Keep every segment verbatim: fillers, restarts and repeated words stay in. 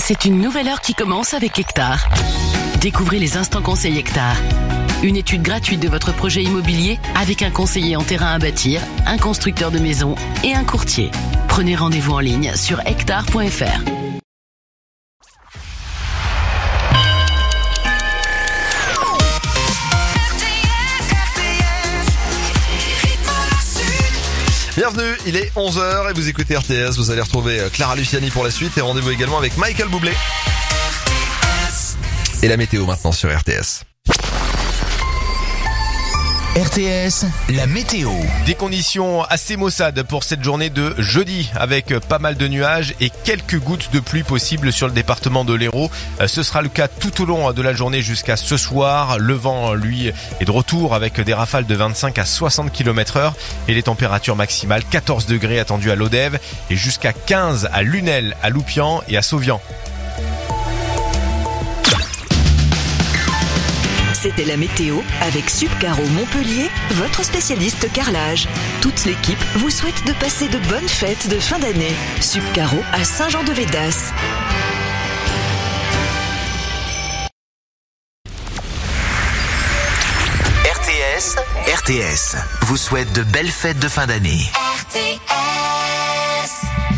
C'est une nouvelle heure qui commence avec Hectare. Découvrez les instants conseils Hectare. Une étude gratuite de votre projet immobilier avec un conseiller en terrain à bâtir, un constructeur de maisons et un courtier. Prenez rendez-vous en ligne sur hectare point f r. Bienvenue, il est onze heures et vous écoutez R T S, vous allez retrouver Clara Luciani pour la suite et rendez-vous également avec Michael Bublé. Et la météo maintenant sur R T S. R T S, la météo. Des conditions assez maussades pour cette journée de jeudi avec pas mal de nuages et quelques gouttes de pluie possibles sur le département de l'Hérault. Ce sera le cas tout au long de la journée jusqu'à ce soir. Le vent, lui, est de retour avec des rafales de vingt-cinq à soixante kilomètres heure et les températures maximales quatorze degrés attendues à Lodève et jusqu'à quinze à Lunel, à Loupian et à Sauvian. C'était la météo avec Subcaro Montpellier, votre spécialiste carrelage. Toute l'équipe vous souhaite de passer de bonnes fêtes de fin d'année. Subcaro à Saint-Jean-de-Védas. R T S, R T S vous souhaite de belles fêtes de fin d'année. R T S.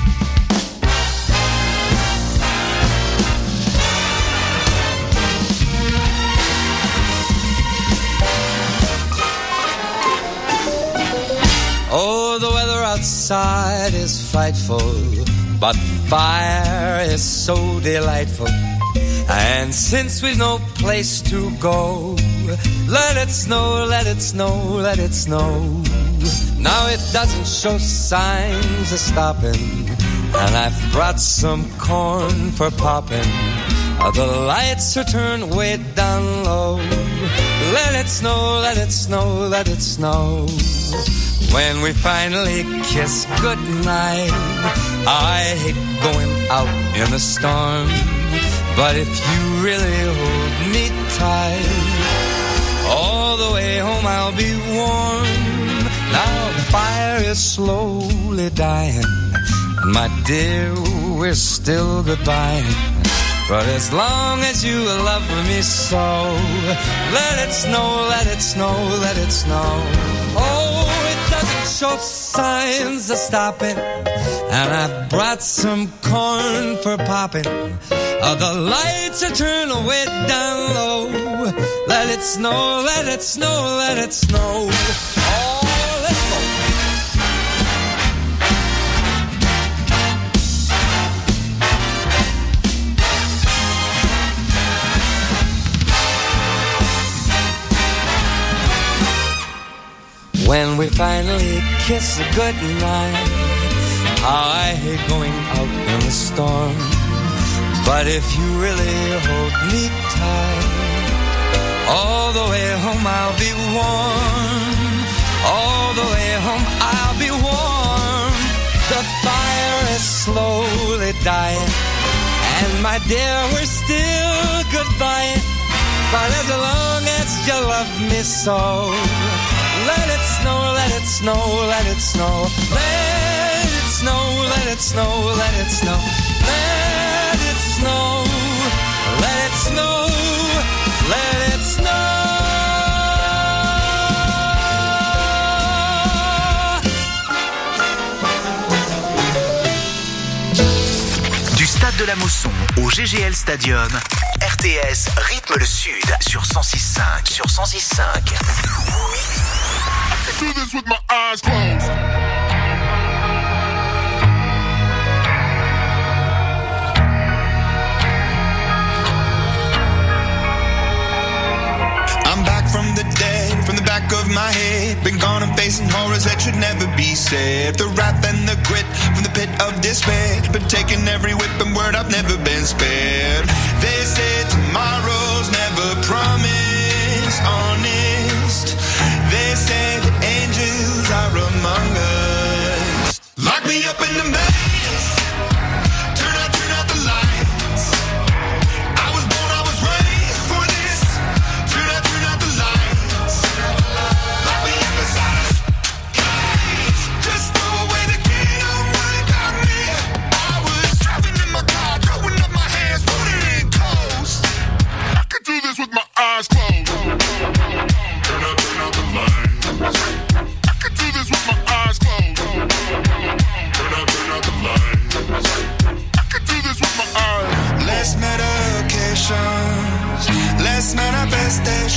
Oh, the weather outside is frightful, but fire is so delightful. And since we've no place to go, let it snow, let it snow, let it snow. Now it doesn't show signs of stopping, and I've brought some corn for popping. Uh, the lights are turned way down low. Let it snow, let it snow, let it snow. When we finally kiss goodnight, I hate going out in a storm, but if you really hold me tight, all the way home I'll be warm. Now the fire is slowly dying, and my dear, we're still goodbye. But as long as you love me so, let it snow, let it snow, let it snow. Oh, it doesn't show signs of stopping, and I've brought some corn for popping. Uh, the lights are turned way down low. Let it snow, let it snow, let it snow. Oh, let's go. When we finally kiss goodnight, I hate going out in the storm, but if you really hold me tight, all the way home I'll be warm. All the way home I'll be warm. The fire is slowly dying, and my dear, we're still goodbye. But as long as you love me so, let it snow, let it snow, let it snow. Let it snow, let it snow, let it snow. Let it snow, let it snow, let it snow. Du stade de la Mosson au G G L Stadium, R T S rythme le sud sur cent six cinq, sur cent six cinq. Do this with my eyes closed. I'm back from the dead, from the back of my head. Been gone and facing horrors that should never be said. The wrath and the grit from the pit of despair. Been taking every whip and word, I've never been spared. They say tomorrow's never promised, honest. They say that angels are among us. Lock me up in the maze. Turn out, turn out the lights. I was born, I was raised for this. Turn out, turn out the lights. Lock me up inside a cage. Just throw away the key, don't worry about me. I was driving in my car, throwing up my hands.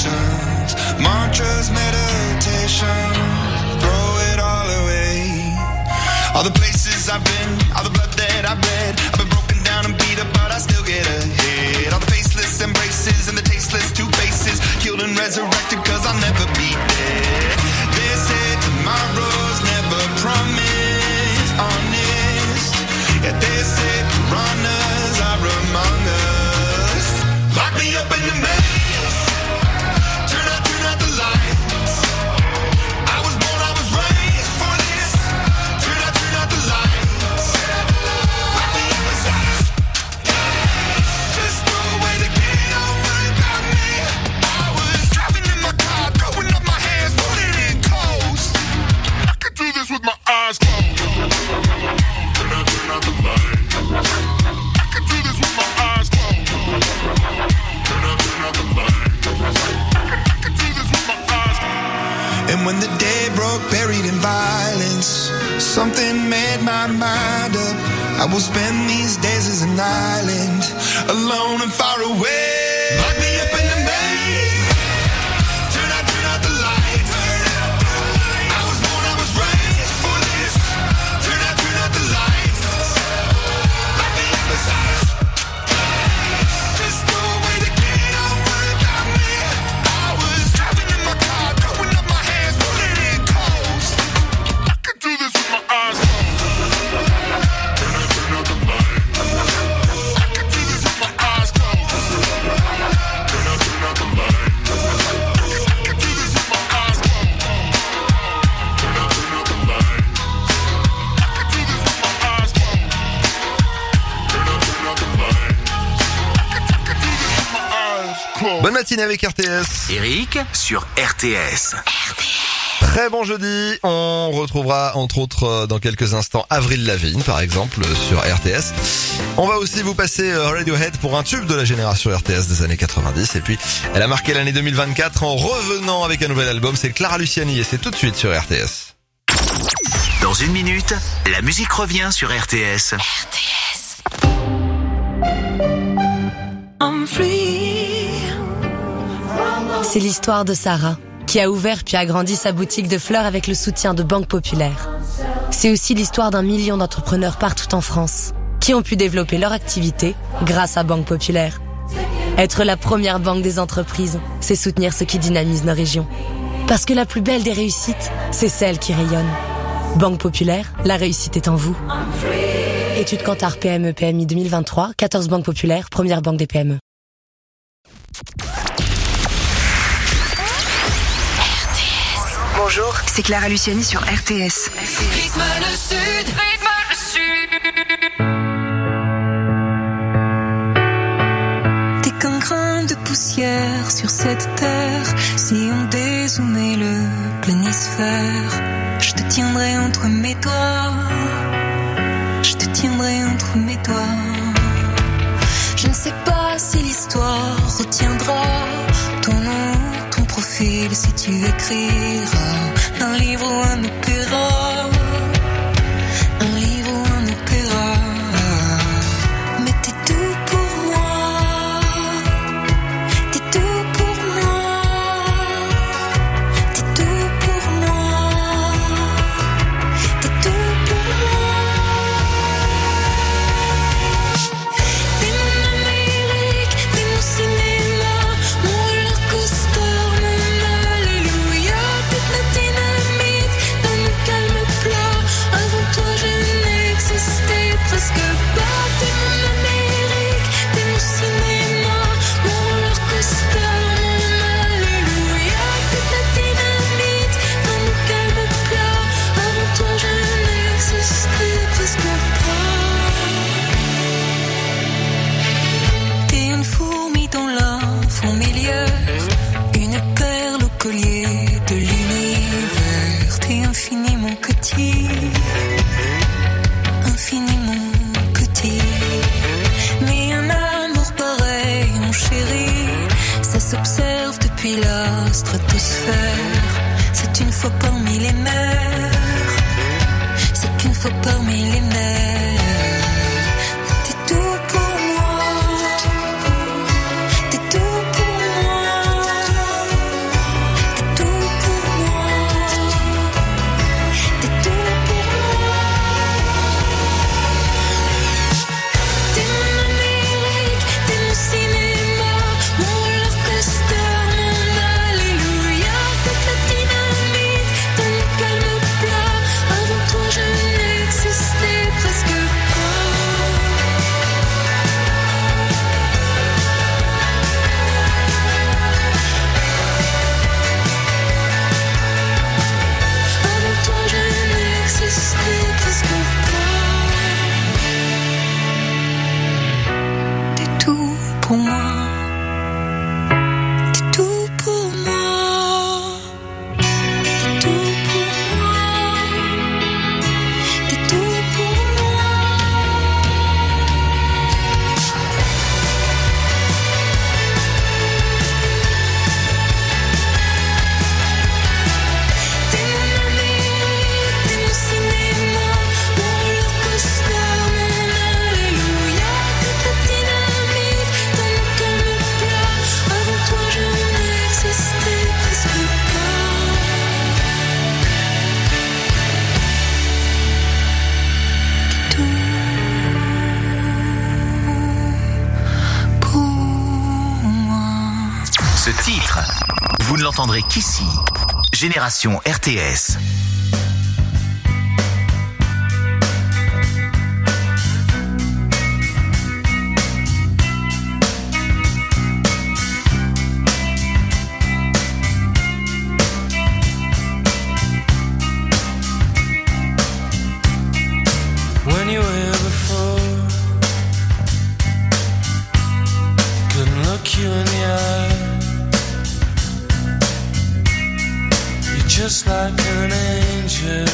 affirmations, mantras, meditation, throw it all away. All the places I've been, all the blood that I've bled, I've been broken down and beat up, but I still get ahead. All the faceless embraces and the tasteless two faces, killed and resurrected cause I'll never be dead. They say tomorrow's never promised, honest. Yeah, they say piranhas are among us. Lock me up in the maze, turn out, turn out the lights. I was born, I was raised for this. Turn out, turn out the lights. Lock me up inside. Just throw away the key, don't worry about me. I was driving in my car, throwing up my hands, putting in coast. I could do this with my eyes closed. Turn out, turn out the lights. I could do this with my eyes closed. Turn out, turn out the lights. I could do this with my eyes closed. And when the day broke, buried in violence, something made my mind up. I will spend these days as an island, alone and far away. Lock me up in the maze. Turn out, turn out the lights. I was born, I was raised for this. Turn out, turn out the lights. Lock me up inside. Just throw away the key, don't worry about me. I was driving in my car, throwing up my hands, putting in coast. I could do this with my eyes closed. Turn out, turn out the lights. I could do this with my eyes closed. Turn out, turn out the lights. I could do this with my eyes closed. Turn out, turn out the lights. I could do this with my eyes closed. Turn out, turn out the lights. I could, I could do this with my eyes closed. Bonne matinée avec R T S. Eric sur R T S. Très bon jeudi. On retrouvera entre autres euh, dans quelques instants Avril Lavigne par exemple euh, sur R T S. On va aussi vous passer euh, Radiohead pour un tube de la génération R T S des années quatre-vingt-dix. Et puis elle a marqué l'année deux mille vingt-quatre en revenant avec un nouvel album. C'est Clara Luciani et c'est tout de suite sur R T S. Dans une minute, la musique revient sur R T S. C'est l'histoire de Sarah, qui a ouvert puis agrandi sa boutique de fleurs avec le soutien de Banque Populaire. C'est aussi l'histoire d'un million d'entrepreneurs partout en France, qui ont pu développer leur activité grâce à Banque Populaire. Être la première banque des entreprises, c'est soutenir ce qui dynamise nos régions. Parce que la plus belle des réussites, c'est celle qui rayonne. Banque Populaire, la réussite est en vous. Étude Kantar P M E P M I deux mille vingt-trois, quatorze Banques Populaires, première banque des P M E. Bonjour, c'est Clara Luciani sur R T S. Rythme le sud, rythme le sud. T'es qu'un grain de poussière sur cette terre. Si on dézoomait le planisphère, je te tiendrai entre mes doigts. Je te tiendrai entre mes doigts. Je ne sais pas si l'histoire retiendra ton nom, ton profil, si tu écriras un livre ou un opéra, un livre ou un opéra. Mais t'es tout pour moi, t'es tout pour moi, t'es tout pour moi, t'es tout pour moi. T'es mon Amérique, t'es mon cinéma, mon roller coaster, mon alléluia. Toute la dynamite dans mon calme plat. Avant toi je n'existais presque pas. T'es mon Amérique, t'es mon cinéma, mon roller coaster, mon alléluia. Toute la dynamite dans mon calme plat. Avant toi je n'existais presque pas. T'es une fourmi dans la fourmilière, une perle au collier de l'univers. T'es infiniment petit, infiniment petit. Mais un amour pareil, mon chéri, ça s'observe depuis la stratosphère. C'est une fois parmi les mers, c'est une fois parmi les mers. T'es tout pour moi, t'es tout pour moi, Vous ne l'entendrez qu'ici. Génération R T S. When you were here before, couldn't look you in the eye. You're just like an angel.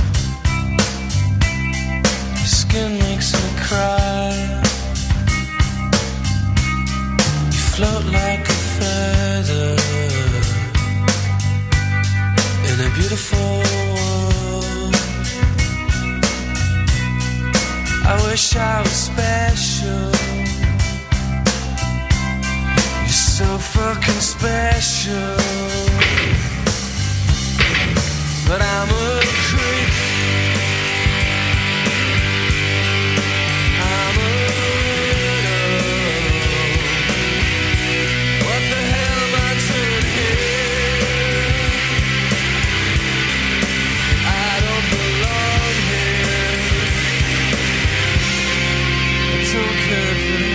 Your skin makes me cry. You float like a feather in a beautiful world. I wish I was special. You're so fucking special. But I'm a creep. I'm a widow. What the hell am I doing here? I don't belong here. It's okay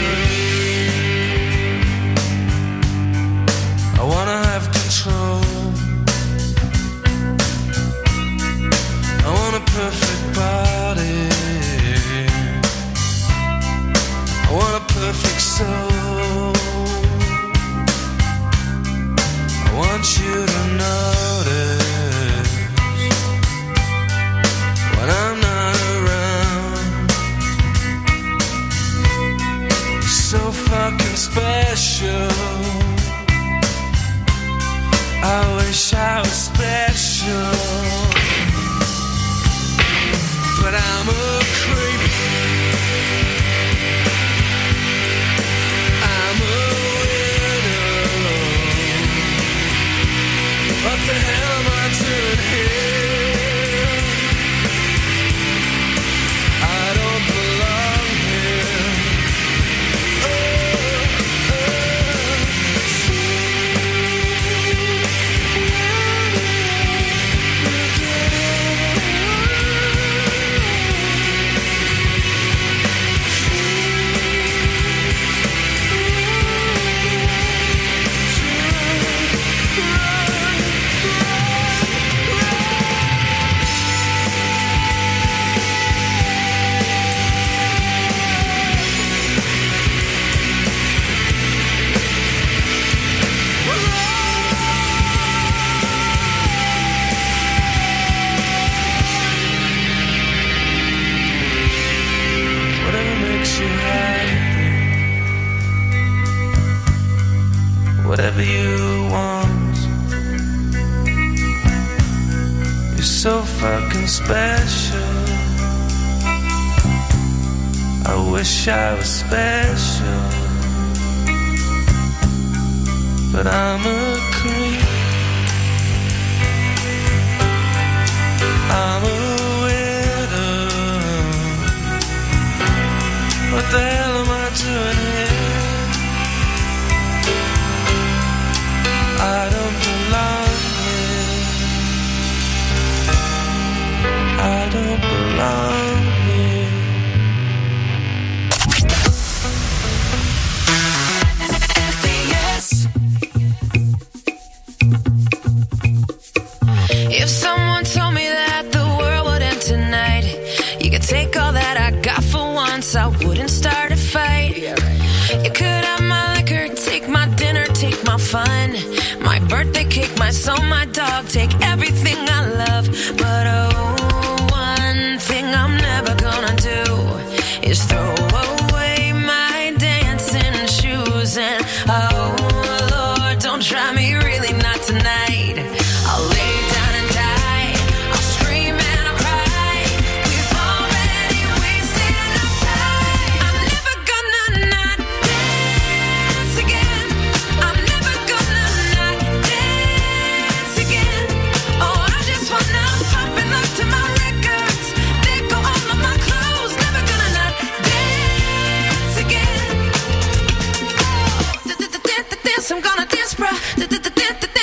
for me. I wanna have control. I want a perfect body. I want a perfect soul. I want you to notice when I'm not around. You're so fucking special. I wish I was special. But I'm a creep. I'm a widow. What the hell am I doing here? I don't belong here. Oh, whatever you want. You're so fucking special. I wish I was special, but I'm a creep. I'm a widow. What the hell am I doing here? I don't belong here. I don't belong here. R T S. If someone told me that the world would end tonight, you could take all that I got for once, I wouldn't start a fight. You could have my liquor, take my dinner, take my fun, my birthday cake, my soul, my dog, take everything I love. But oh, one thing I'm never gonna do is throw away my dancing shoes. And oh Lord, don't try me, really not tonight. I'll lay down and die, I'll scream and I'll cry. We've already wasted enough time. I'm never gonna not dance again. I'm never gonna not dance again. Oh, I just wanna pop and look to my records. Let go all of my clothes. Never gonna not dance again. Oh, dance, I'm gonna dance, bruh.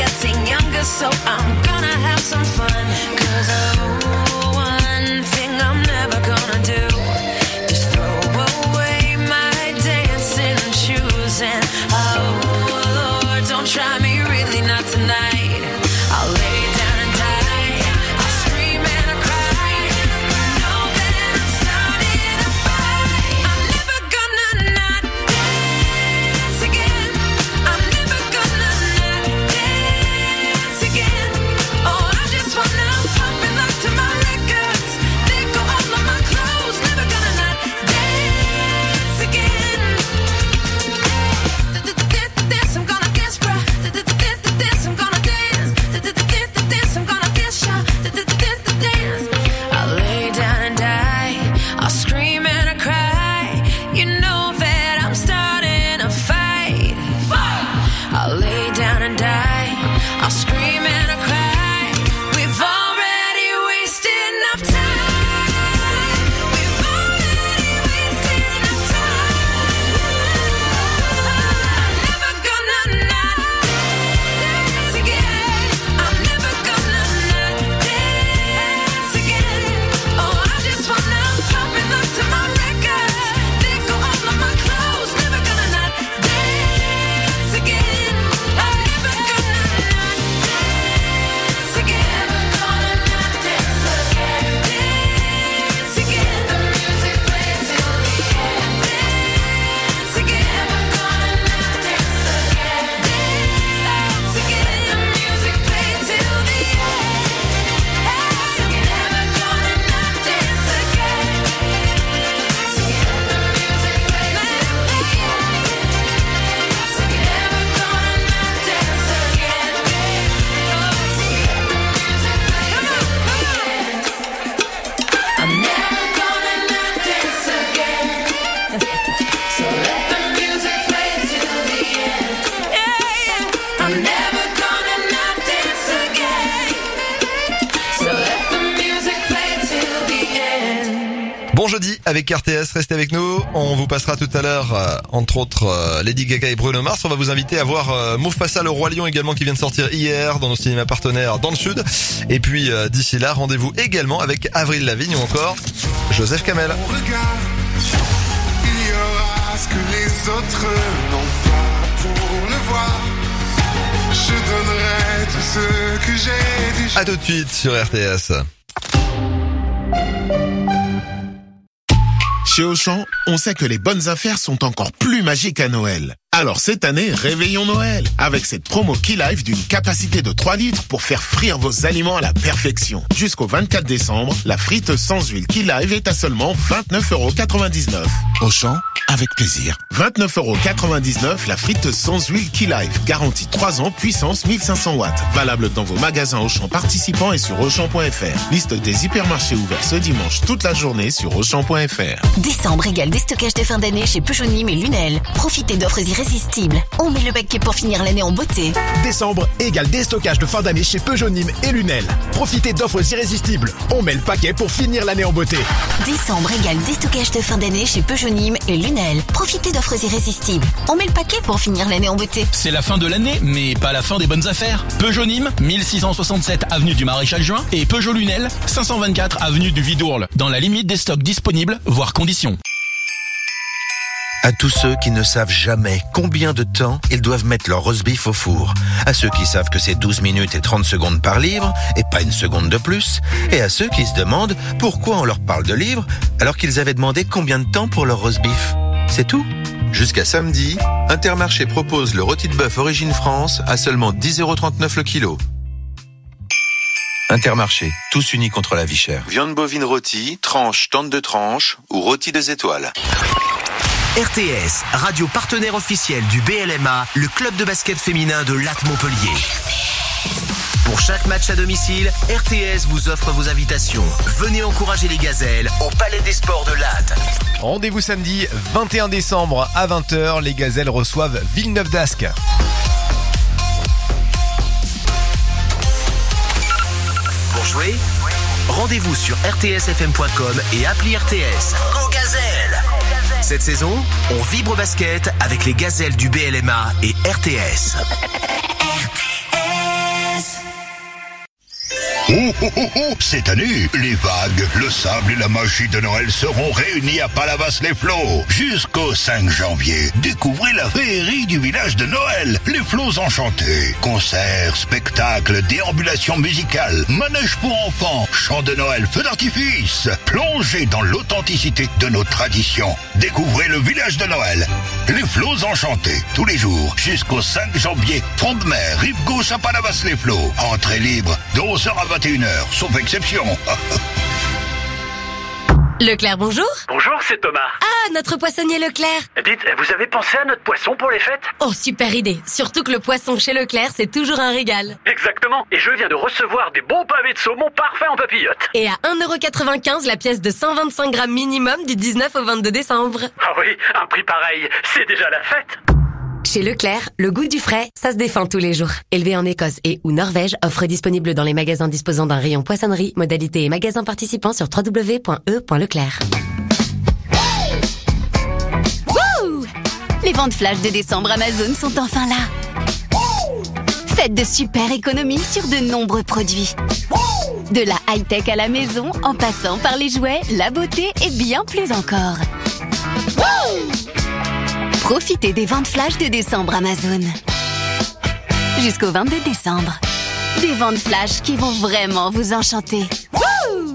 getting younger, so I'm gonna have some fun. Cause oh, one thing I'm never gonna do is throw away my dancing shoes. And oh Lord, don't try me, really not tonight. I'll lay down and die, I'll scream and I'll cry. You know that I'm starting a fight. I'm never gonna not dance again. I'm never gonna not dance again. Oh, I just wanna pop and lock to my records. They go all of my clothes. Never gonna not dance again. Dance, I'm gonna dance, bruh. Dance, I'm gonna dance. Dance, I'm gonna dance, y'all. Dance. I'll lay down and die. I'll scream and I cry. You know that I'm starting a fight. I'll lay down and die. I'll scream and I cry. We've already wasted enough time. We've already wasted enough time. I'm never gonna not dance again. I'm never gonna not dance again. Oh, I just wanna pop and look to my records. They go all of my clothes. Never gonna not dance again. I'm never gonna not dance again. Gonna not dance again. Dance again. The music plays till the end. Dance again. Gonna not dance again. Dance again. The music plays till the end. Dance again. Never gonna not dance again. Dance again. The music plays till the end. Dance again. Never gonna not dance again. Dance again. The music plays till the end. I'm never gonna not dance again. So let the music play till the end. Yeah, yeah. I'm never gonna not dance again. So let the music play till the end. Bon jeudi avec R T S, restez avec nous. On vous passera tout à l'heure, euh, entre autres, euh, Lady Gaga et Bruno Mars. On va vous inviter à voir euh, Mufasa le Roi Lion également, qui vient de sortir hier dans nos cinémas partenaires dans le sud. Et puis euh, d'ici là, rendez-vous également avec Avril Lavigne ou encore Joseph Kamel. Mon regard, il y aura ce que les autres n'ont pas pour le voir. Je donnerai tout ce que j'ai déjà. À tout de suite sur R T S. Chez Auchan, on sait que les bonnes affaires sont encore plus magiques à Noël. Alors cette année, réveillons Noël avec cette promo Key Life d'une capacité de trois litres pour faire frire vos aliments à la perfection. Jusqu'au vingt-quatre décembre, la frite sans huile Key Life est à seulement vingt-neuf euros quatre-vingt-dix-neuf. Auchan, avec plaisir. vingt-neuf euros quatre-vingt-dix-neuf la frite sans huile Key Life. Garantie trois ans, puissance mille cinq cents watts. Valable dans vos magasins Auchan participants et sur Auchan point F R. Liste des hypermarchés ouverts ce dimanche toute la journée sur Auchan point F R. Décembre égale déstockage de fin d'année chez Peugeot Nîmes et Lunel. Profitez d'offres irrésistibles. On met le paquet pour finir l'année en beauté. Décembre égale déstockage de fin d'année chez Peugeot Nîmes et Lunel. Profitez d'offres irrésistibles. On met le paquet pour finir l'année en beauté. Décembre égale déstockage de fin d'année chez Peugeot Nîmes et Lunel. Profitez d'offres irrésistibles. On met le paquet pour finir l'année en beauté. C'est la fin de l'année, mais pas la fin des bonnes affaires. Peugeot Nîmes, mille six cent soixante-sept avenue du Maréchal Juin et Peugeot Lunel, cinq cent vingt-quatre avenue du Vidourle. Dans la limite des stocks disponibles, voire conditions. À tous ceux qui ne savent jamais combien de temps ils doivent mettre leur roast beef au four. À ceux qui savent que c'est douze minutes et trente secondes par livre, et pas une seconde de plus. Et à ceux qui se demandent pourquoi on leur parle de livres, alors qu'ils avaient demandé combien de temps pour leur roast beef. C'est tout. Jusqu'à samedi, Intermarché propose le rôti de bœuf Origine France à seulement dix euros trente-neuf le kilo. Intermarché, tous unis contre la vie chère. Viande bovine rôtie, tranche, tente de tranche ou rôti deux étoiles. R T S, radio partenaire officiel du B L M A, le club de basket féminin de Latte Montpellier. Pour chaque match à domicile, R T S vous offre vos invitations. Venez encourager les gazelles au Palais des Sports de Latte. Rendez-vous samedi vingt et un décembre à vingt heures, les gazelles reçoivent Villeneuve d'Ascq. Pour jouer, rendez-vous sur r t s f m point com et appli R T S. Go Gazelles! Cette saison, on vibre basket avec les gazelles du B L M A et R T S. R T S. Oh, oh, oh, oh. Cette année, les vagues, le sable et la magie de Noël seront réunis à Palavas-les-Flots. Jusqu'au cinq janvier, découvrez la féerie du village de Noël, les Flots enchantés. Concerts, spectacles, déambulations musicales, manèges pour enfants, chants de Noël, feux d'artifice. Plongez dans l'authenticité de nos traditions. Découvrez le village de Noël, les Flots enchantés, tous les jours, jusqu'au cinq janvier. Front de mer, rive gauche à Palavas-les-Flots. Entrée libre, de onze heures à vingt et une heures, sauf exception. Leclerc, bonjour. Bonjour, c'est Thomas. Ah, notre poissonnier Leclerc. Dites, vous avez pensé à notre poisson pour les fêtes? Oh, super idée. Surtout que le poisson chez Leclerc, c'est toujours un régal. Exactement. Et je viens de recevoir des bons pavés de saumon parfaits en papillote. Et à un euro quatre-vingt-quinze la pièce de cent vingt-cinq grammes minimum du dix-neuf au vingt-deux décembre. Ah oui, un prix pareil, c'est déjà la fête. Chez Leclerc, le goût du frais, ça se défend tous les jours. Élevé en Écosse et ou Norvège, offre disponible dans les magasins disposant d'un rayon poissonnerie, modalité et magasins participants sur w w w point e point leclerc. Wouh! Les ventes flash de décembre Amazon sont enfin là. Faites de super économies sur de nombreux produits. De la high-tech à la maison, en passant par les jouets, la beauté et bien plus encore. Profitez des ventes flash de décembre Amazon. Jusqu'au vingt-deux décembre. Des ventes flash qui vont vraiment vous enchanter. Wouh!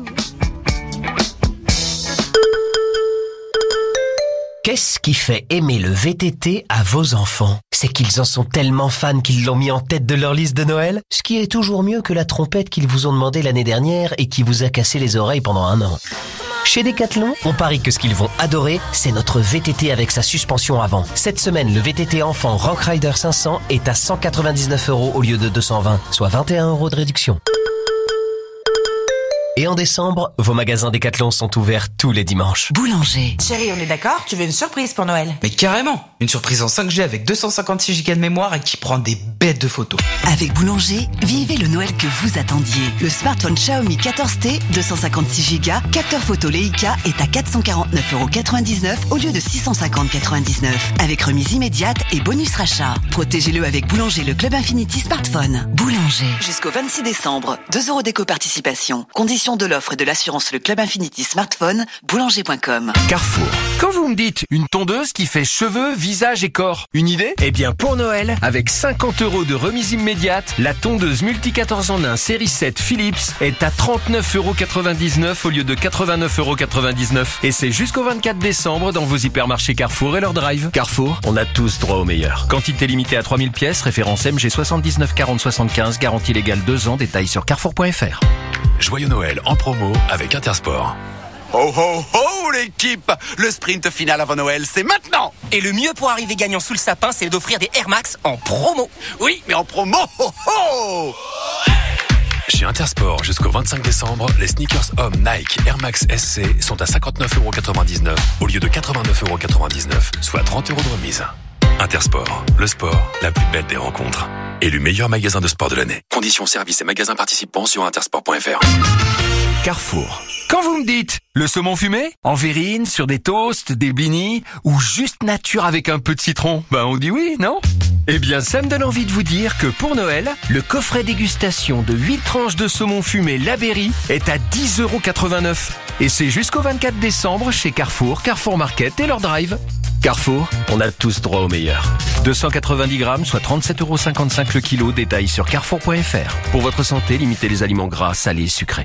Qu'est-ce qui fait aimer le V T T à vos enfants? C'est qu'ils en sont tellement fans qu'ils l'ont mis en tête de leur liste de Noël, ce qui est toujours mieux que la trompette qu'ils vous ont demandé l'année dernière et qui vous a cassé les oreilles pendant un an. Chez Decathlon, on parie que ce qu'ils vont adorer, c'est notre V T T avec sa suspension avant. Cette semaine, le V T T enfant Rock Rider cinq cents est à cent quatre-vingt-dix-neuf euros au lieu de deux cent vingt, soit vingt et un euros de réduction. Et en décembre, vos magasins Decathlon sont ouverts tous les dimanches. Boulanger. Chérie, on est d'accord? Tu veux une surprise pour Noël? Mais carrément! Une surprise en cinq G avec deux cent cinquante-six gigas de mémoire et qui prend des bêtes de photos. Avec Boulanger, vivez le Noël que vous attendiez. Le smartphone Xiaomi quatorze T, deux cent cinquante-six gigas, capteur photo Leica est à quatre cent quarante-neuf euros quatre-vingt-dix-neuf au lieu de six cent cinquante euros quatre-vingt-dix-neuf. Avec remise immédiate et bonus rachat. Protégez-le avec Boulanger, le Club Infinity Smartphone. Boulanger. Jusqu'au vingt-six décembre, deux euros d'éco-participation. Conditions de l'offre et de l'assurance le Club Infinity Smartphone, boulanger point com. Carrefour. Quand vous me dites une tondeuse qui fait cheveux, visage et corps, une idée? Eh bien pour Noël, avec cinquante euros de remise immédiate, la tondeuse multi quatorze en un série sept Philips est à trente-neuf euros quatre-vingt-dix-neuf au lieu de quatre-vingt-neuf euros quatre-vingt-dix-neuf. Et c'est jusqu'au vingt-quatre décembre dans vos hypermarchés Carrefour et leur drive. Carrefour, on a tous droit au meilleur. Quantité limitée à trois mille pièces, référence M G soixante-dix-neuf quarante soixante-quinze, garantie légale deux ans, détails sur carrefour point f r. Joyeux Noël en promo avec Intersport. Oh oh oh l'équipe! Le sprint final avant Noël, c'est maintenant! Et le mieux pour arriver gagnant sous le sapin, c'est d'offrir des Air Max en promo. Oui, mais en promo, oh oh! Chez Intersport, jusqu'au vingt-cinq décembre, les sneakers hommes Nike Air Max S C sont à cinquante-neuf euros quatre-vingt-dix-neuf au lieu de quatre-vingt-neuf euros quatre-vingt-dix-neuf, soit trente euros de remise. Intersport, le sport, la plus belle des rencontres. Élu meilleur magasin de sport de l'année. Conditions, services et magasins participants sur intersport point f r. Carrefour. Quand vous me dites le saumon fumé, en verrine, sur des toasts, des blinis, ou juste nature avec un peu de citron, ben on dit oui, non? Eh bien, ça me donne envie de vous dire que pour Noël, le coffret dégustation de huit tranches de saumon fumé La Berry est à dix euros quatre-vingt-neuf. Et c'est jusqu'au vingt-quatre décembre chez Carrefour, Carrefour Market et leur drive. Carrefour, on a tous droit au meilleur. deux cent quatre-vingt-dix grammes, soit trente-sept euros cinquante-cinq le kilo, détail sur carrefour point f r. Pour votre santé, limitez les aliments gras, salés et sucrés.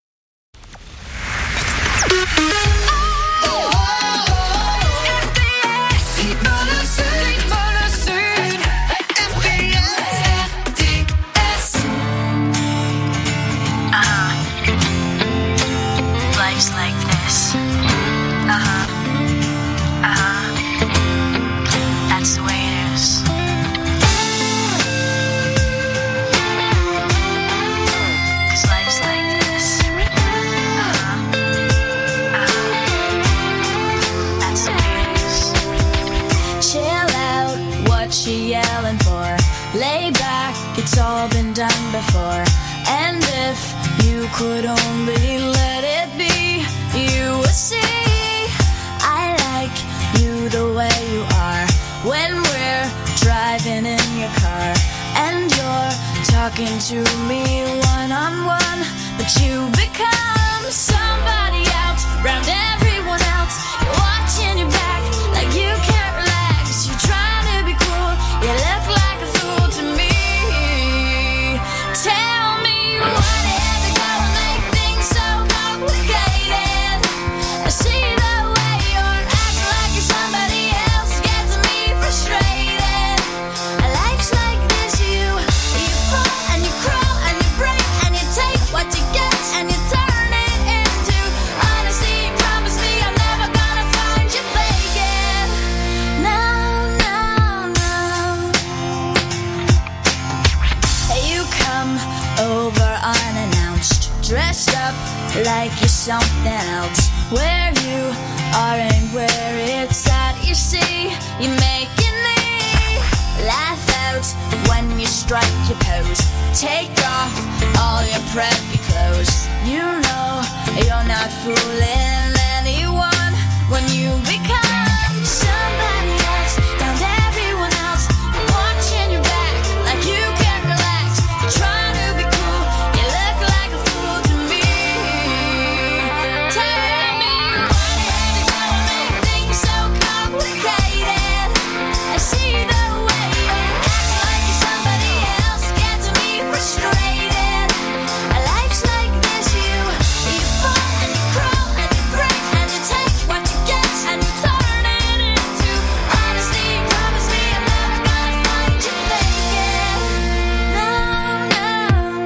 Lay back, it's all been done before. And if you could only let it be, you would see I like you the way you are. When we're driving in your car and you're talking talking to me one on one, but you become somebody else, round everyone else. You're watching your back like you can't relax. You're trying to be cool, you look like a fool to me. Tell me what had to go and make things so complicated. I see the way you're acting like you're somebody else, gets me frustrated. Life's like this, you you fall and you crawl and you break and you take what you get and you turn it into honesty. Promise me I'm never gonna find you faking. No, no, no. You come over unannounced, dressed up like you're something else. Where you are and where it's at, you see, you're making me laugh out when you strike your pose. Take off all your preppy clothes. You know you're not fooling anyone when you become somebody else, down everyone else. You're watching your back like you can't relax. You're trying to be cool, you look like a fool to me. Tell me what had to go and make things so complicated. I see the way you're acting like you're somebody else, gets me frustrated. Life's like this, you you fall and you crawl and you break and you take what you get and you turn it into honesty. Promise me I'm never gonna find you faking. No, no,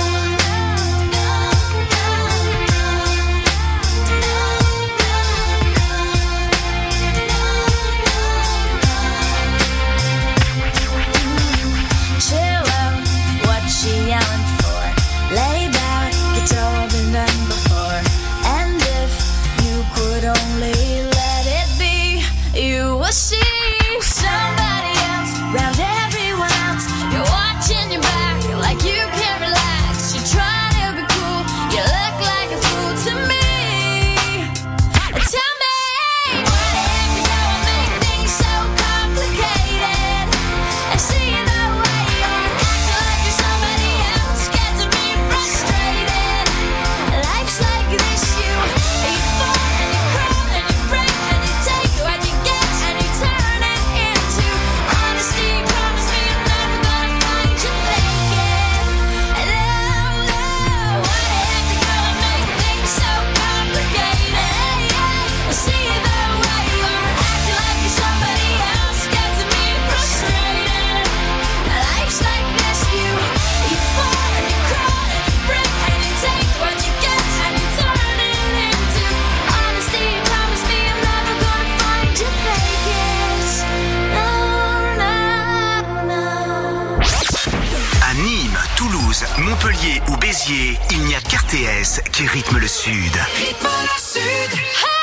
chill out, what she yelling for? Lay back, it's all been done before. And if you could only let it be, you will see somebody else, round everyone else. You're watching your back like you can't relax. You're trying to be cool, you look like a fool to me. Tell me what had to go and make things so complicated. I see the way you're acting like you're somebody else, gets me frustrated. Life's like this, you you fall and you crawl and you break and you take what you get and you turn it into honesty. Promise me I'm never gonna find you faking. No, no, what had to go and make things so complicated? I see the way you're acting like you're somebody else, gets me frustrated. Life's like this, you you fall and you crawl and you break and you take what you get and you turn it into honesty. Promise me I'm never gonna find you faking. No, no, no. À Nîmes, Toulouse, Montpellier ou Béziers, il n'y a qu'R T S qui rythme le Sud. Rythme le Sud.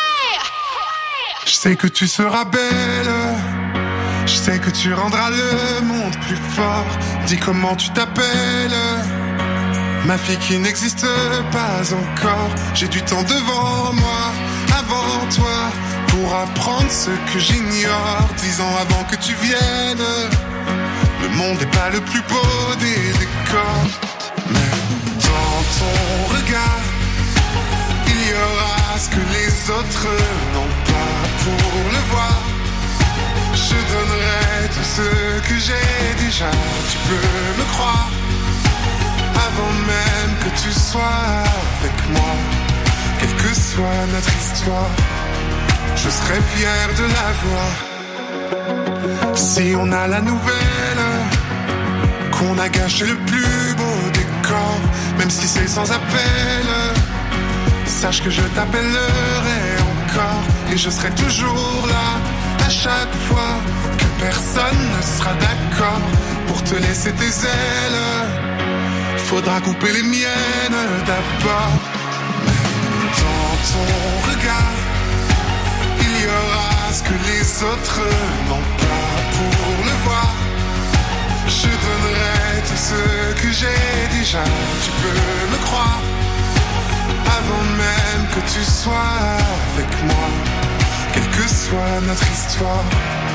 Je sais que tu seras belle, je sais que tu rendras le monde plus fort. Dis comment tu t'appelles, ma fille qui n'existe pas encore. J'ai du temps devant moi, avant toi, pour apprendre ce que j'ignore. Dix ans avant que tu viennes, le monde n'est pas le plus beau des décors. Mais dans ton regard, il y aura ce que les autres n'ont pas. Pour le voir, je donnerai tout ce que j'ai déjà. Tu peux me croire, avant même que tu sois avec moi. Quelle que soit notre histoire, je serai fier de la voir. Si on a la nouvelle qu'on a gâché le plus beau décor, même si c'est sans appel, sache que je t'appellerai encore et je serai toujours là à chaque fois que personne ne sera d'accord pour te laisser tes ailes. Faudra couper les miennes d'abord. Mais dans ton regard, il y aura ce que les autres n'ont pas. Pour le voir, je donnerai tout ce que j'ai déjà. Tu peux me croire, avant même que tu sois avec moi. Quelle que soit notre histoire,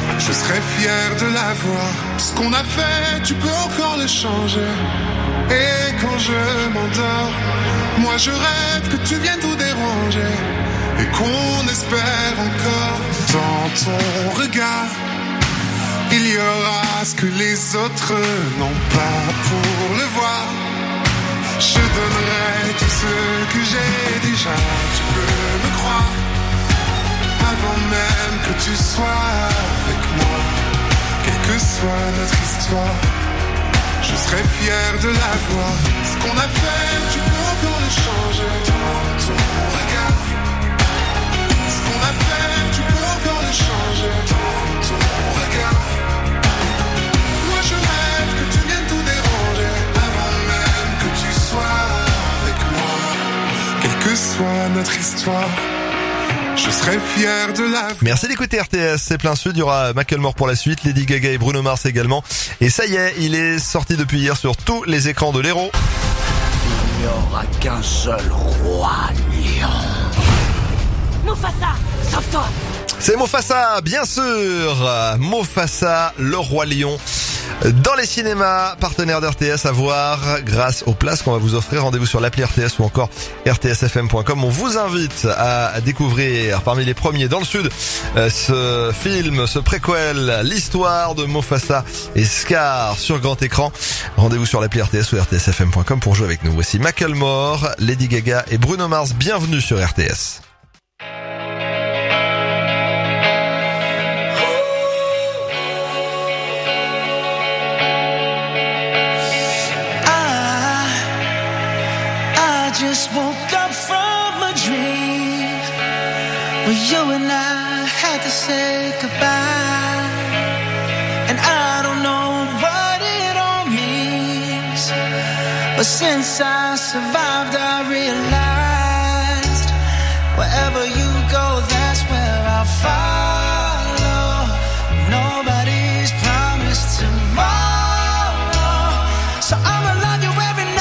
je serais fier de l'avoir. Ce qu'on a fait, tu peux encore le changer. Et quand je m'endors, moi je rêve que tu viennes tout déranger. Et qu'on espère encore dans ton regard. Il y aura ce que les autres n'ont pas pour le voir. Je donnerai tout ce que j'ai déjà, tu peux me croire. Avant même que tu sois avec moi, quelle que soit notre histoire, je serai fier de l'avoir. Ce qu'on a fait, tu peux encore le changer. Dans ton regard, ce qu'on a fait, tu peux encore le changer. Dans ton regard, moi je rêve que tu viennes tout déranger. Avant même que tu sois avec moi, quelle que soit notre histoire, je serai fier de la... Merci d'écouter R T S, c'est plein sud, il y aura Macklemore pour la suite, Lady Gaga et Bruno Mars également. Et ça y est, il est sorti depuis hier sur tous les écrans de l'Hérault. Il n'y aura qu'un seul roi lion. Mufasa, sauve-toi. C'est Mufasa, bien sûr. Mufasa, le roi lion. Dans les cinémas, partenaire d'R T S à voir grâce aux places qu'on va vous offrir. Rendez-vous sur l'appli R T S ou encore R T S F M point com. On vous invite à découvrir parmi les premiers dans le sud ce film, ce préquel, l'histoire de Mufasa et Scar sur grand écran. Rendez-vous sur l'appli R T S ou R T S F M point com pour jouer avec nous. Voici Macklemore, Lady Gaga et Bruno Mars. Bienvenue sur R T S. Just woke up from a dream where you and I had to say goodbye, and I don't know what it all means, but since I survived I realized wherever you go, that's where I'll follow. Nobody's promised tomorrow, so I'ma love you every night.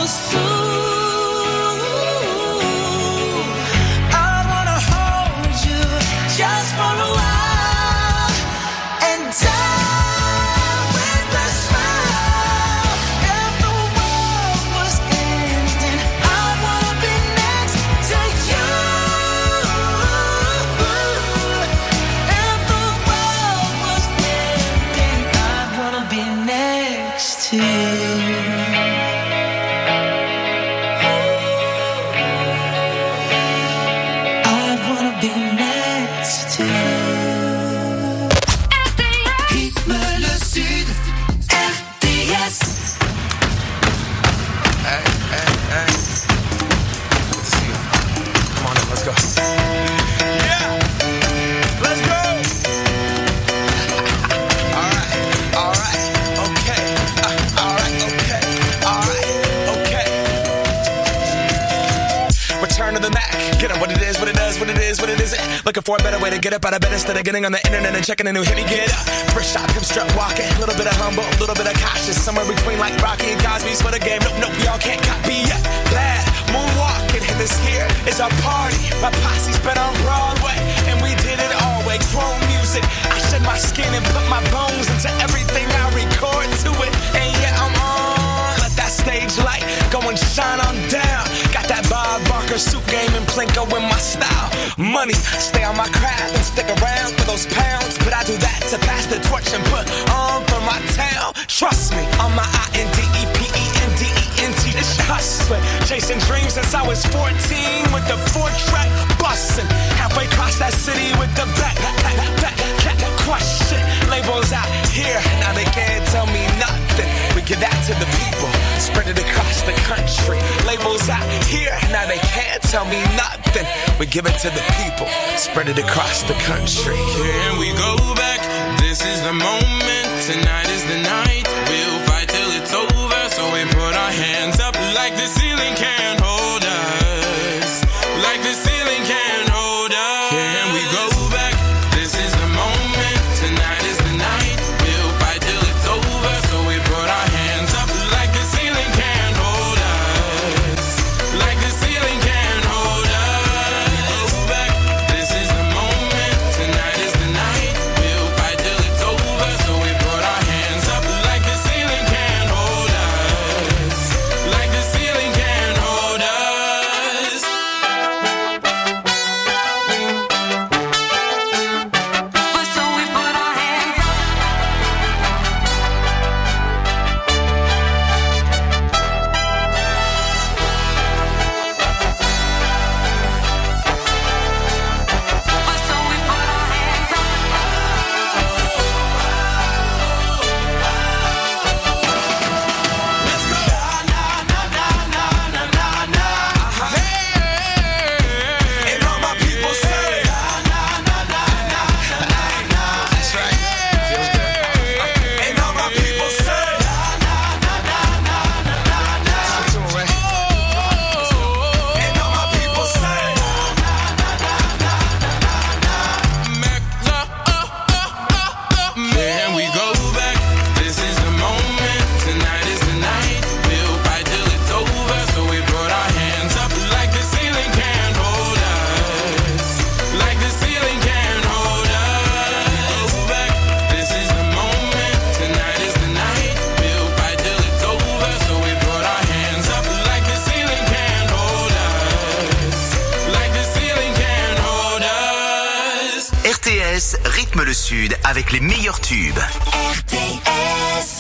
us through. I wanna hold you just for a while and die with a smile. If the world was ending, I wanna be next to you. If the world was ending, I wanna be next to you. I wanna be next to you. Rythme le Sud, R T S. Hey, hey, hey. Good to see you. Come on in, let's go. Yeah! Let's go! Alright, alright, okay. Uh, alright, okay. Alright, okay. Return to the Mac. Get it what it is, what it does, what it is, what it isn't. Looking for a better way to get up out of bed instead of getting on the internet and checking a new hit. Me get up. First shot, hip strut walking. A little bit of humble, a little bit of cautious. Somewhere between like Rocky and Cosby's for the game. Nope, nope, y'all can't copy yet. Glad moonwalking, and this here is our party. My posse's been on Broadway, and we did it all way. Chrome music. I shed my skin and put my bones into everything I record to it. And yeah, I'm on. Let that stage light go and shine on down. Got that Bob Barker suit game and Plinko in my style. Money, stay on my craft and stick around for those pounds. But I do that to pass the torch and put on for my town. Trust me, on my I N D E P E N D E N T. It's hustling, chasing dreams since I was fourteen with the four track bustin'. Halfway across that city with the back, back, back, back, question. Labels out here, now they can't tell me nothing. We give that to the people, spread it across the country. Labels out here, now they can't tell me nothing. We give it to the people, spread it across the country. Here we go back, this is the moment, tonight is the night. We'll fight till it's over, so we put our hands up like the ceiling can't hold us. Like the ceiling can't hold us. Here we go back, this is the moment, tonight is the night. We'll fight till it's over, so we put our hands up like the ceiling can't hold us. Like the ceiling can't hold us. Go back, this is the moment, tonight is the night. We'll fight till it's over, so we put our hands up like the ceiling can't hold us. Like the ceiling can't hold us. So we put our hands up. So we put our hands up. Let's go. Na na na na na na na. Hey, and all my people say na na na na na na. That's right. And all my people say na na na na na na na. And all my people say na na na na na na. Then we go back. This is the moment. Tonight is the night. We'll fight till it's over. So we put our hands up like the ceiling can't hold us. Like the ceiling can't hold us. Go back. This is the moment. Tonight is the night. We'll fight till it's over. So we put our hands up like the ceiling can't hold us. Like the ceiling can't hold us. R T S rythme le Sud avec les meilleurs tubes. R T S.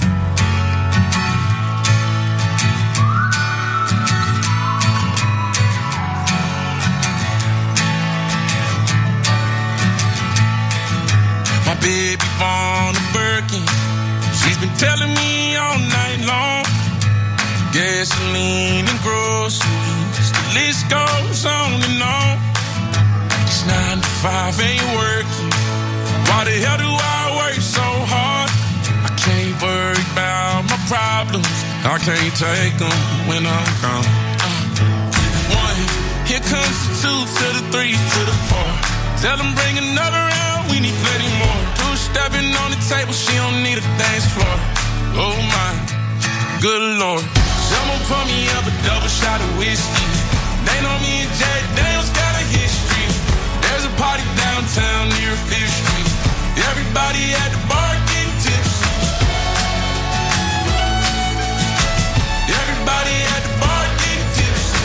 My baby born a Birkin. She's been telling me all night long. Gasoline and groceries. The list goes on and on. It's nine to five ain't working. Why the hell do I work so hard? I can't worry about my problems. I can't take them when I'm gone. Uh, one, here comes the two to the three to the four. Tell them bring another round, we need plenty more. Two stepping on the table, she don't need a dance floor. Oh my, good Lord. Someone pour me up a double shot of whiskey. They know me and Jack Daniels got a history. There's a party downtown near Fifth Street. Everybody at the bar getting tipsy. Everybody at the bar getting tipsy.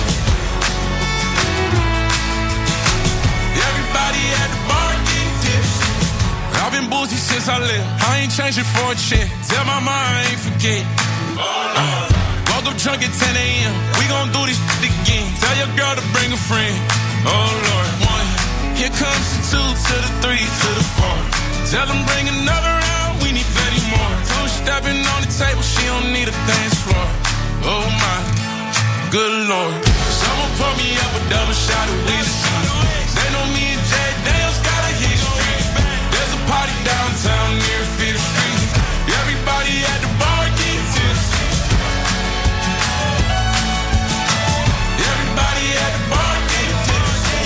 Everybody at the bar getting tipsy. I've been boozy since I left. I ain't changing for a check. Tell my mom I ain't forget. Uh, woke up drunk at ten a.m. We gon' do this shit again. Tell your girl to bring a friend. Oh Lord, one. Here comes the two to the three to the four. Tell them bring another round. We need plenty more. Two stepping on the table. She don't need a dance floor. Oh my, good Lord. Someone pour me up a double shot of whiskey. They know me and Jack Daniels got a history. There's a party downtown near Fifth Street. Everybody at the bar getting tipsy. Everybody at the bar getting tipsy.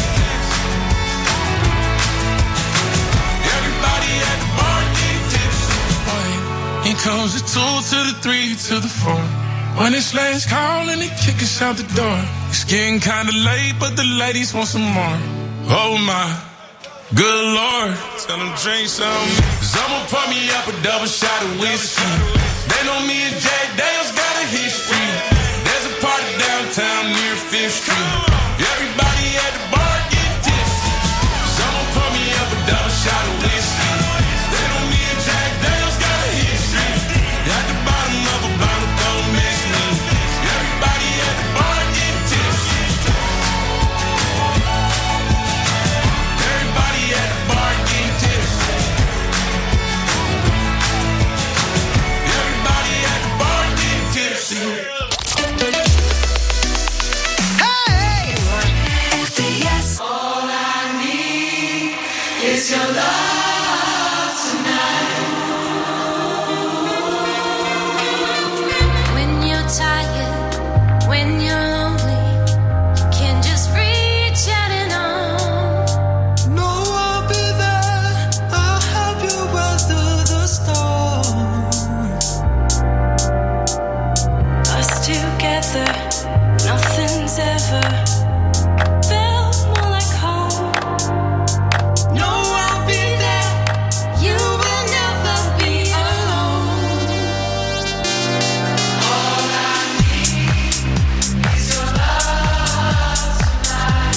Everybody at the bar getting tipsy. Here comes the two to the three to the four. When it's last call and they kick us out the door. It's getting kinda late, but the ladies want some more. Oh my, good Lord. Tell them drink some. Someone pour me up a double shot of whiskey. They know me and Jack Daniels got a history. There's a party downtown near Fifth Street. Everybody at the bar getting tipsy. Someone pour me up a double shot of whiskey. They know me and Jack Daniels got a history. At the bottom of a bottle, don't miss me. Everybody at the bar getting tipsy. Everybody at the bar getting tipsy. Everybody at the bar getting tipsy. Hey! R T S. All I need is your love tonight. When you're tired, when you're lonely, you can just reach out and on. No, I'll be there. I'll help you weather the storm. Us together, nothing's ever felt more like home. No, I'll be there. You will never be alone. All I need is your love tonight.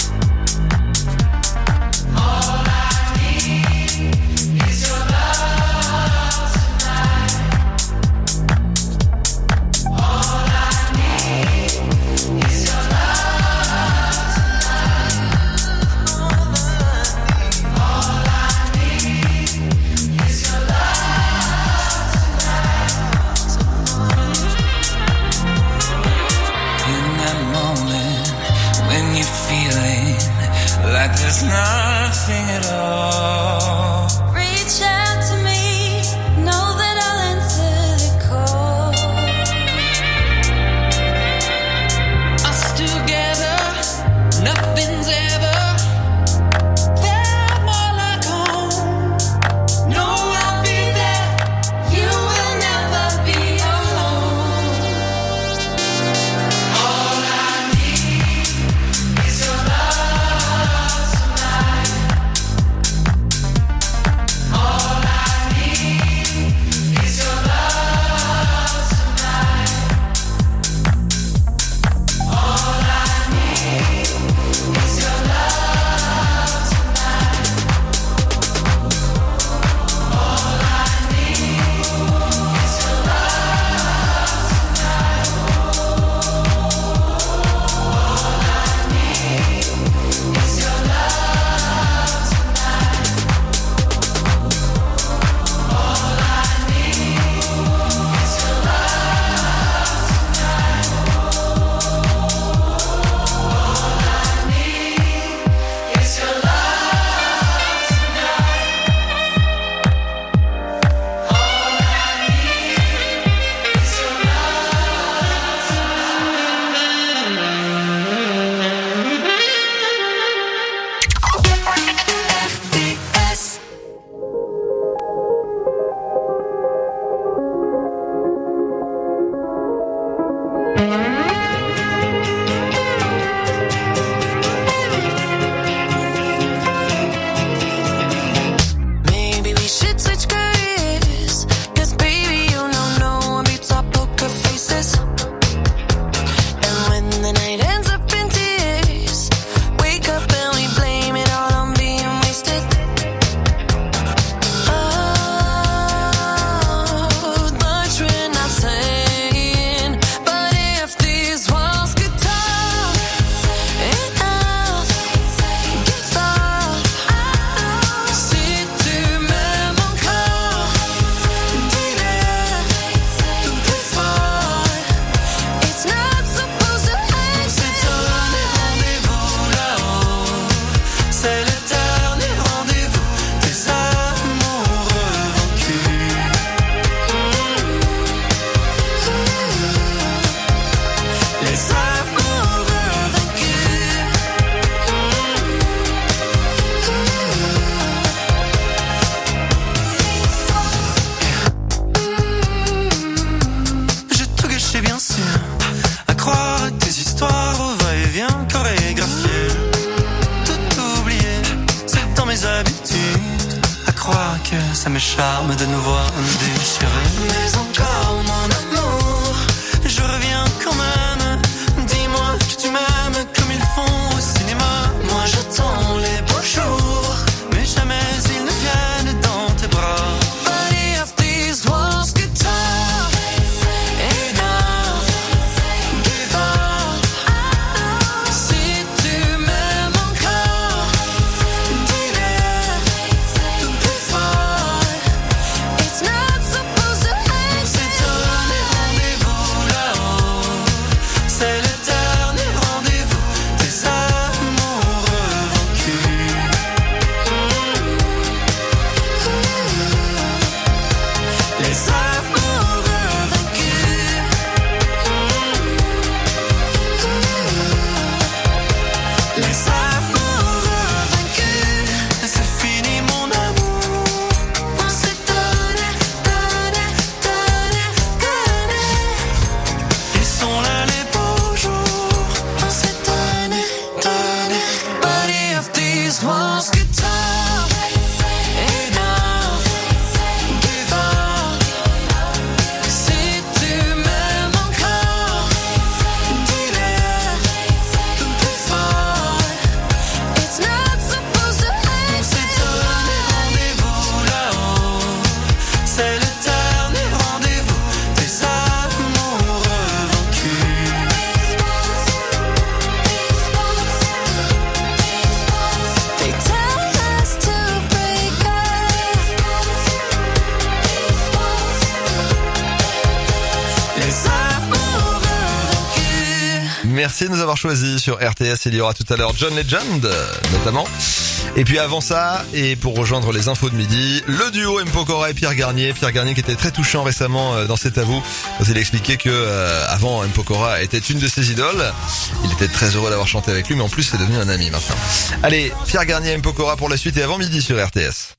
All I need is your love tonight. All I need is your love tonight. All I need is your love In that moment when you're feeling like there's nothing at all. Reach out to me, know that I'll answer the call. Us together, nothing's ever felt more like home. No, I'll be there. You will never be alone. All I need is your love tonight. l'habitude à croire que ça me charme de nous voir nous déchirer. Mais encore mon amour, je reviens quand même. Dis-moi que tu m'aimes comme ils font au cinéma. Moi j'attends les beaux jours, mais jamais ils ne viennent dans tes bras. Body of these walls get tough, enough, give up. Si tu m'aimes encore, dis-le plus fort. It's not supposed to end. C'est donné rendez-vous là-haut. C'est le dernier rendez-vous des amoureux vaincus. Les amoureux vaincus. Les amoureux vaincus. C'est fini mon amour. On s'est donné, donné, donné, donné. Ils sont là les beaux jours. On s'est donné, donné. Body of these walls get tough, enough, give up. Si tu m'aimes encore, dis-le plus fort. It's not supposed to end. On s'est donné rendez-vous là-haut. C'est le dernier rendez-vous des amoureux vaincus. They tell us to break up. Les amoureux vaincus. Merci de nous avoir choisis sur R T S. Il y aura tout à l'heure John Legend, euh, notamment. Et puis avant ça, et pour rejoindre les infos de midi, le duo M. Pokora et Pierre Garnier. Pierre Garnier qui était très touchant récemment euh, dans cet avou. Quand il expliquait que euh, avant M. Pokora était une de ses idoles. Il était très heureux d'avoir chanté avec lui, mais en plus c'est devenu un ami maintenant. Allez, Pierre Garnier et M. Pokora pour la suite et avant midi sur R T S.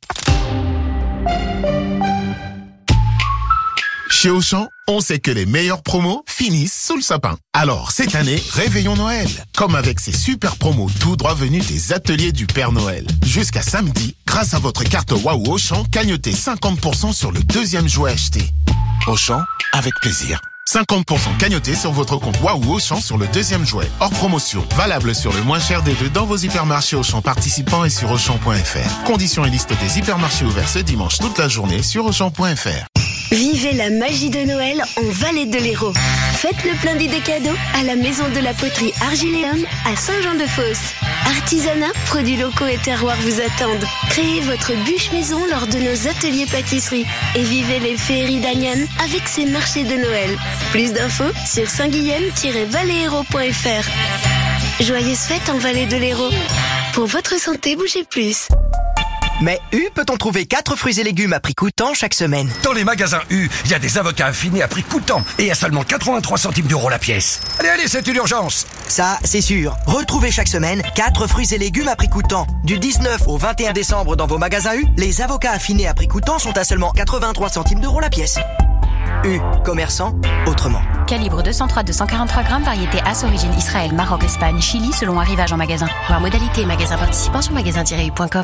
Chez Auchan, on sait que les meilleures promos finissent sous le sapin. Alors, cette année, réveillons Noël. Comme avec ces super promos tout droit venus des ateliers du Père Noël. Jusqu'à samedi, grâce à votre carte Waouh Auchan, cagnotez cinquante pour cent sur le deuxième jouet acheté. Auchan, avec plaisir. cinquante pour cent cagnoté sur votre compte Waouh Auchan sur le deuxième jouet. Hors promotion. Valable sur le moins cher des deux dans vos hypermarchés Auchan participants et sur Auchan point F R. Conditions et liste des hypermarchés ouverts ce dimanche toute la journée sur Auchan point F R. Vivez la magie de Noël en Vallée de l'Hérault. Faites le plein d'idées cadeaux à la maison de la poterie Argiléum à Saint-Jean-de-Fosse. Artisanat, produits locaux et terroirs vous attendent. Créez votre bûche maison lors de nos ateliers pâtisserie et vivez les féeries d'Agnan avec ses marchés de Noël. Plus d'infos sur saint guillaume tiret vallée hérault point F R. Joyeuses fêtes en Vallée de l'Hérault. Pour votre santé, bougez plus. Mais U peut-on trouver quatre fruits et légumes à prix coûtant chaque semaine? Dans les magasins U, il y a des avocats affinés à prix coûtant et à seulement quatre-vingt-trois centimes d'euros la pièce. Allez, allez, c'est une urgence. Ça, c'est sûr. Retrouvez chaque semaine quatre fruits et légumes à prix coûtant. Du dix-neuf au vingt et un décembre dans vos magasins U, les avocats affinés à prix coûtant sont à seulement quatre-vingt-trois centimes d'euros la pièce. U, commerçant, autrement. Calibre deux cent trois à deux cent quarante-trois grammes, variété As, origine Israël, Maroc, Espagne, Chili, selon arrivage en magasin. Voir modalité magasin participant sur magasin tiret u point com.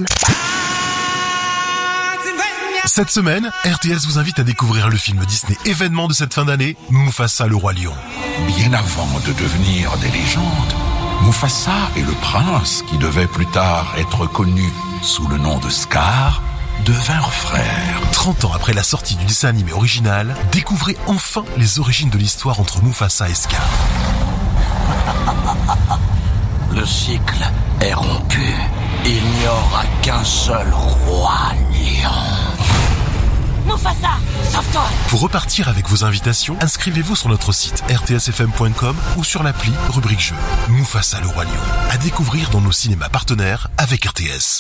Cette semaine, R T S vous invite à découvrir le film Disney événement de cette fin d'année, Mufasa le roi lion. Bien avant de devenir des légendes, Mufasa est le prince qui devait plus tard être connu sous le nom de Scar, devinrent frères. trente ans après la sortie du dessin animé original, découvrez enfin les origines de l'histoire entre Mufasa et Scar. Le cycle est rompu. Il n'y aura qu'un seul roi lion. Mufasa, sauve-toi! Pour repartir avec vos invitations, inscrivez-vous sur notre site r t s f m point com ou sur l'appli rubrique jeu. Mufasa le roi lion, à découvrir dans nos cinémas partenaires avec R T S.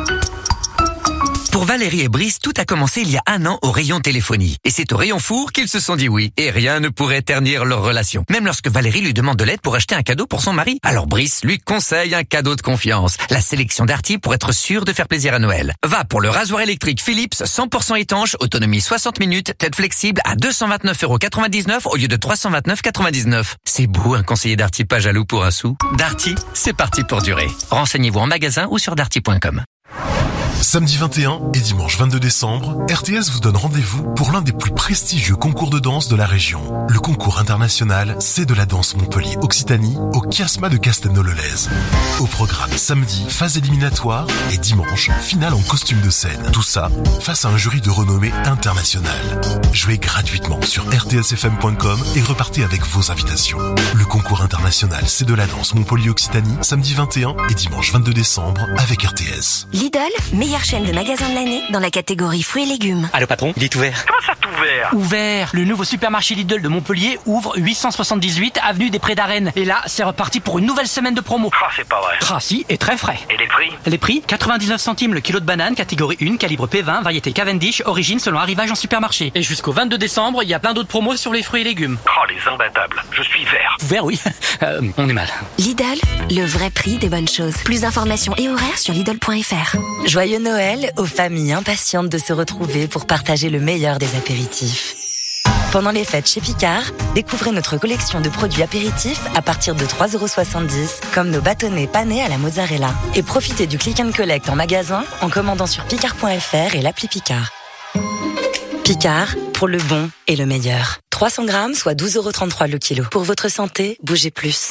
Pour Valérie et Brice, tout a commencé il y a un an au rayon téléphonie. Et c'est au rayon four qu'ils se sont dit oui. Et rien ne pourrait ternir leur relation. Même lorsque Valérie lui demande de l'aide pour acheter un cadeau pour son mari. Alors Brice lui conseille un cadeau de confiance. La sélection Darty pour être sûr de faire plaisir à Noël. Va pour le rasoir électrique Philips cent pour cent étanche, autonomie soixante minutes, tête flexible à deux cent vingt-neuf euros quatre-vingt-dix-neuf au lieu de trois cent vingt-neuf euros quatre-vingt-dix-neuf. C'est beau un conseiller Darty pas jaloux pour un sou. Darty, c'est parti pour durer. Renseignez-vous en magasin ou sur darty point com. Samedi vingt et un et dimanche vingt-deux décembre, R T S vous donne rendez-vous pour l'un des plus prestigieux concours de danse de la région. Le concours international C'est de la danse Montpellier Occitanie au Chiasma de Castelnau-le-Lez. Au programme samedi, phase éliminatoire et dimanche, finale en costume de scène. Tout ça face à un jury de renommée internationale. Jouez gratuitement sur r t s f m point com et repartez avec vos invitations. Le concours international C'est de la danse Montpellier Occitanie, samedi vingt et un et dimanche vingt-deux décembre avec R T S. Lidl, meilleure chaîne de magasins de l'année dans la catégorie fruits et légumes. Allô patron, il est ouvert. Comment ça t'ouvert? Ouvert. Le nouveau supermarché Lidl de Montpellier ouvre huit cent soixante-dix-huit avenue des Prés d'Arène. Et là, c'est reparti pour une nouvelle semaine de promo. Ah, c'est pas vrai. Ah si, et très frais. Et les prix? Les prix, quatre-vingt-dix-neuf centimes le kilo de banane, catégorie un, calibre P vingt, variété Cavendish, origine selon arrivage en supermarché. Et jusqu'au vingt-deux décembre, il y a plein d'autres promos sur les fruits et légumes. Oh, les imbattables. Je suis vert. Vert, oui. Euh, on est mal. Lidl, le vrai prix des bonnes choses. Plus d'informations et horaires sur Lidl point f r. Joyeux Noël aux familles impatientes de se retrouver pour partager le meilleur des apéritifs. Pendant les fêtes chez Picard, découvrez notre collection de produits apéritifs à partir de trois euros soixante-dix, comme nos bâtonnets panés à la mozzarella. Et profitez du click and collect en magasin en commandant sur picard point f r et l'appli Picard. Picard, pour le bon et le meilleur. trois cents grammes, soit douze euros trente-trois le kilo. Pour votre santé, bougez plus.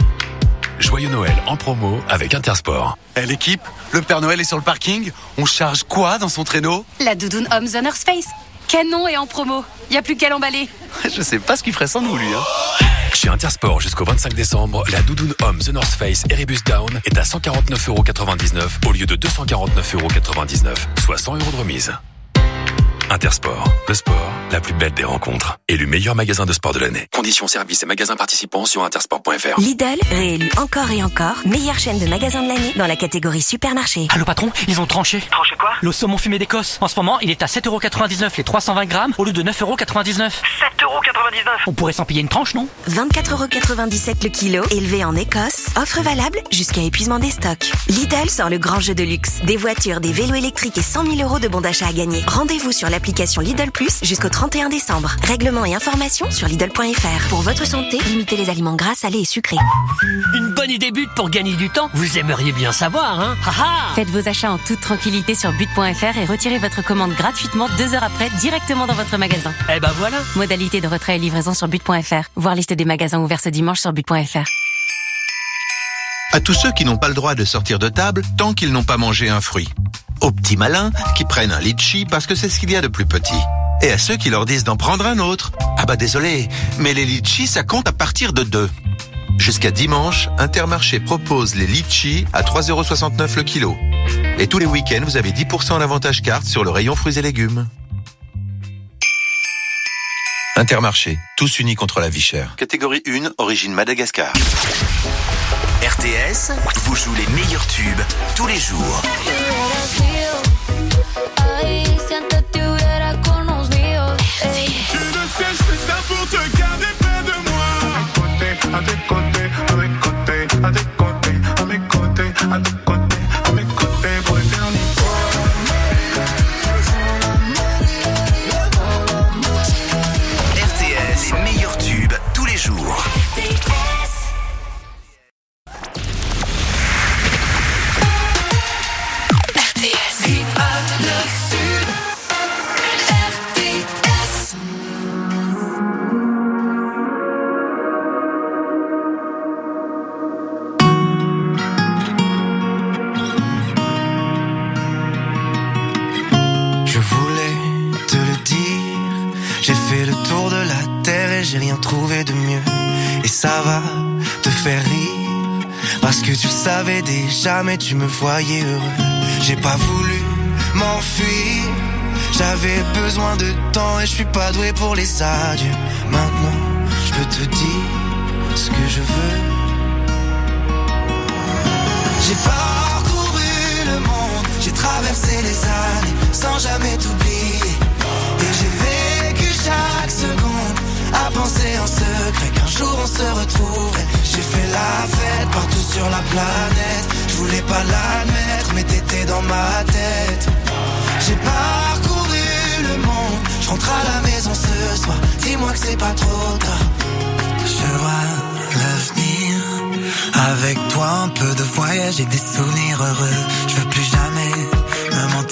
Joyeux Noël en promo avec Intersport. Eh l'équipe, le Père Noël est sur le parking. On charge quoi dans son traîneau? La doudoune Homme The North Face. Canon est en promo. Y a plus qu'à l'emballer. Je sais pas ce qu'il ferait sans nous, lui. Hein. Chez Intersport jusqu'au vingt-cinq décembre, la doudoune Homme The North Face Erebus Down est à cent quarante-neuf euros quatre-vingt-dix-neuf au lieu de deux cent quarante-neuf euros quatre-vingt-dix-neuf, soit cent euros de remise. Intersport, le sport, la plus belle des rencontres. Élu meilleur magasin de sport de l'année. Conditions, services et magasins participants sur intersport point f r. Lidl, réélu encore et encore, meilleure chaîne de magasins de l'année dans la catégorie supermarché. Allô patron, ils ont tranché. Tranché quoi? Le saumon fumé d'Écosse. En ce moment, il est à sept euros quatre-vingt-dix-neuf les trois cent vingt grammes au lieu de neuf euros quatre-vingt-dix-neuf. sept euros quatre-vingt-dix-neuf. On pourrait s'en payer une tranche, non? vingt-quatre euros quatre-vingt-dix-sept le kilo, élevé en Écosse. Offre valable jusqu'à épuisement des stocks. Lidl sort le grand jeu de luxe. Des voitures, des vélos électriques et cent mille euros de bons d'achat à gagner. Rendez-vous sur l'application Lidl Plus jusqu'au trente et un décembre. Règlements et informations sur Lidl point f r. Pour votre santé, limitez les aliments gras, salés et sucrés. Une bonne idée but pour gagner du temps. Vous aimeriez bien savoir, hein? Ha-ha! Faites vos achats en toute tranquillité sur but point f r et retirez votre commande gratuitement deux heures après directement dans votre magasin. Eh ben voilà. Modalité de retrait et livraison sur but point f r. Voir liste des magasins ouverts ce dimanche sur but point f r. À tous ceux qui n'ont pas le droit de sortir de table tant qu'ils n'ont pas mangé un fruit. Aux petits malins qui prennent un litchi parce que c'est ce qu'il y a de plus petit. Et à ceux qui leur disent d'en prendre un autre. Ah bah désolé, mais les litchis ça compte à partir de deux. Jusqu'à dimanche, Intermarché propose les litchis à trois euros soixante-neuf le kilo. Et tous les week-ends, vous avez dix pour cent d'avantage carte sur le rayon fruits et légumes. Intermarché, tous unis contre la vie chère. Catégorie un, origine Madagascar. R T S vous joue les meilleurs tubes tous les jours. À tes côtés, à mes côtés, à tes côtés, à mes côtés, à tes côtés, à mes côtés pour l'éternité. R T S, les meilleurs tubes tous les jours. J'ai rien trouvé de mieux et ça va te faire rire parce que tu le savais déjà mais tu me voyais heureux. J'ai pas voulu m'enfuir, j'avais besoin de temps et je suis pas doué pour les adieux. Maintenant je peux te dire ce que je veux. J'ai parcouru le monde, j'ai traversé les années sans jamais t'oublier et j'ai vécu chaque seconde à penser en secret qu'un jour on se retrouverait. J'ai fait la fête partout sur la planète. Je voulais pas l'admettre mais t'étais dans ma tête. J'ai parcouru le monde, je rentre à la maison ce soir. Dis-moi que c'est pas trop tard. Je vois l'avenir avec toi, un peu de voyage et des souvenirs heureux. Je veux plus jamais me mentir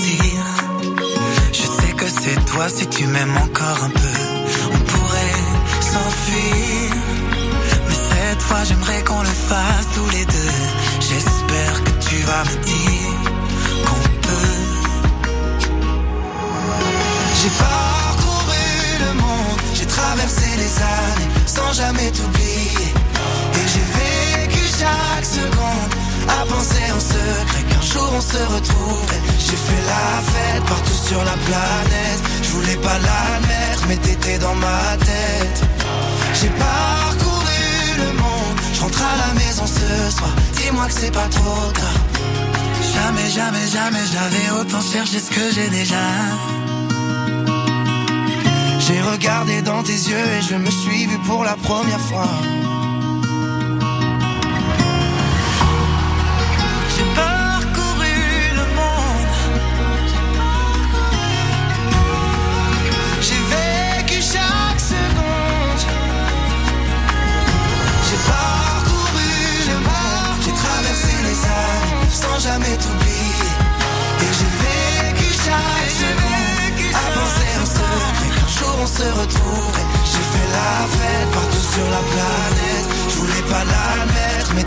toi si tu m'aimes encore un peu. On pourrait s'enfuir, mais cette fois j'aimerais qu'on le fasse tous les deux. J'espère que tu vas me dire qu'on peut. J'ai parcouru le monde, j'ai traversé les années sans jamais t'oublier. Et j'ai vécu chaque seconde à penser en secret qu'un jour on se retrouverait. J'ai fait la fête partout sur la planète. Je voulais pas l'admettre mais t'étais dans ma tête. J'ai parcouru le monde, je rentre à la maison ce soir. Dis-moi que c'est pas trop tard. Jamais, jamais, jamais j'avais autant cherché ce que j'ai déjà. J'ai regardé dans tes yeux et je me suis vu pour la première fois. J'ai parcouru le monde, j'ai vécu chaque seconde. J'ai parcouru le monde, j'ai traversé les années sans jamais t'oublier. Et j'ai vécu chaque seconde à penser en secret qu'un jour on se retrouverait. J'ai fait la fête partout sur la planète. Je voulais pas l'admettre mais